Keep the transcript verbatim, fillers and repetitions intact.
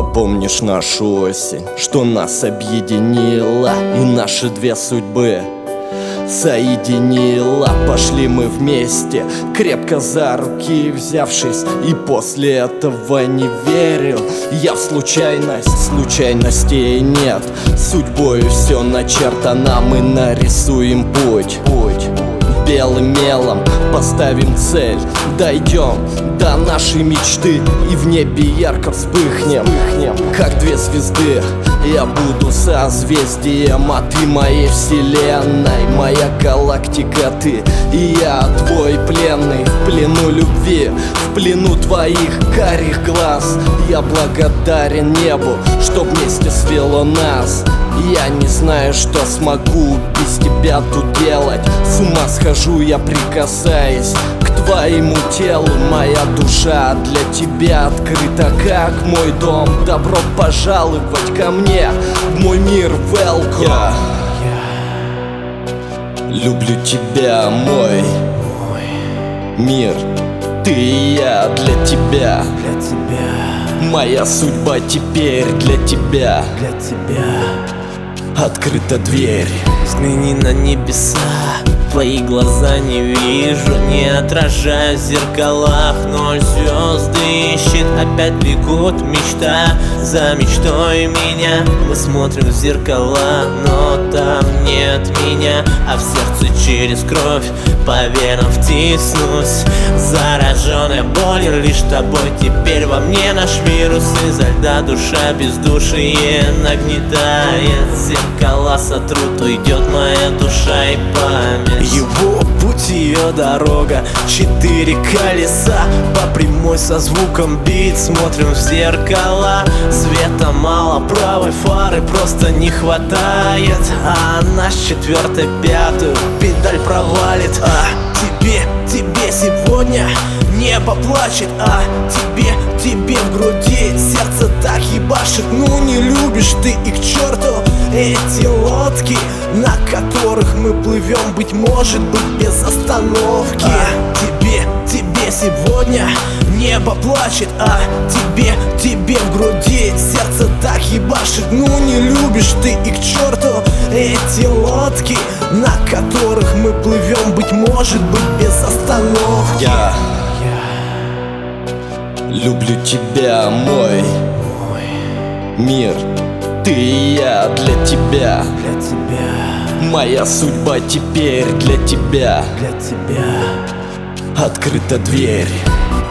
Помнишь нашу осень, что нас объединила, и наши две судьбы соединила? Пошли мы вместе, крепко за руки взявшись, и после этого не верил я в случайность. Случайностей нет, судьбой все начертано, мы нарисуем путь. Путь белым мелом поставим цель, дойдем до нашей мечты и в небе ярко вспыхнем, как две звезды. Я буду созвездием, а ты моей вселенной, моя галактика ты, и я твой пленный. В плену любви, в плену твоих карих глаз. Я благодарен небу, что вместе свело нас. Я не знаю, что смогу без тебя тут делать. С ума схожу я, прикасаясь к твоему телу. Моя душа для тебя открыта, как мой дом. Добро пожаловать ко мне в мой мир, welcome. Я люблю тебя, мой мир. Ты и я для тебя, для тебя. Моя судьба теперь для тебя, для тебя. Открыта дверь. Взгляни на небеса, твои глаза не вижу, не отражаю в зеркалах, но звезды ищет, опять бегут мечта за мечтой меня. Мы смотрим в зеркала, но там нет меня, а в сердце через кровь по венам втиснусь. Зараженная болью лишь тобой, теперь во мне наш вирус. Изо льда душа бездушие нагнетает, зеркала сотрут, уйдет моя душа и память. Его путь, ее дорога, четыре колеса по прямой со звуком бит. Смотрим в зеркала, света мало, правой фары просто не хватает, а она с четвертой пятую педаль провалит. А тебе, тебе сегодня небо плачет, а тебе, тебе в груди сердце так ебашит. Ну не любишь ты и к черту эти лодки, на которых мы плывем, быть может быть без остановки. А тебе, тебе сегодня небо плачет, а тебе, тебе в груди сердце так ебашит. Ну не любишь ты и к черту эти лодки, на которых мы плывем, быть может быть без остановки. Я люблю тебя, мой мир. Ты и я для тебя, для тебя. Моя судьба теперь для тебя, для тебя. Открыта дверь.